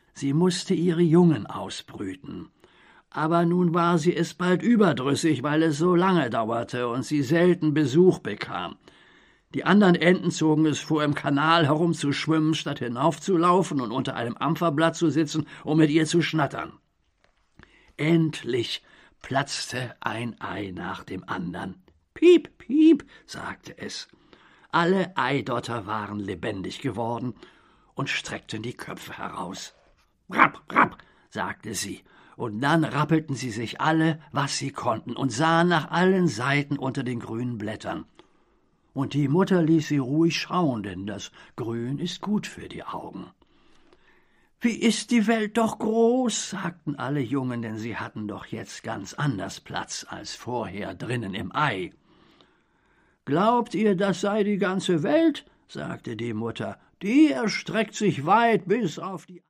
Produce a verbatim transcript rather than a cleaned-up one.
Sie musste ihre Jungen ausbrüten. Aber nun war sie es bald überdrüssig, weil es so lange dauerte und sie selten Besuch bekam. Die anderen Enten zogen es vor, im Kanal herumzuschwimmen, statt hinaufzulaufen und unter einem Ampferblatt zu sitzen, um mit ihr zu schnattern. Endlich platzte ein Ei nach dem andern. »Piep, piep«, sagte es. Alle Eidotter waren lebendig geworden und streckten die Köpfe heraus. »Rapp, rapp«, sagte sie, und dann rappelten sie sich alle, was sie konnten, und sahen nach allen Seiten unter den grünen Blättern. Und die Mutter ließ sie ruhig schauen, denn das Grün ist gut für die Augen. »Wie ist die Welt doch groß«, sagten alle Jungen, denn sie hatten doch jetzt ganz anders Platz als vorher drinnen im Ei. »Glaubt ihr, das sei die ganze Welt?«, sagte die Mutter. »Die erstreckt sich weit bis auf die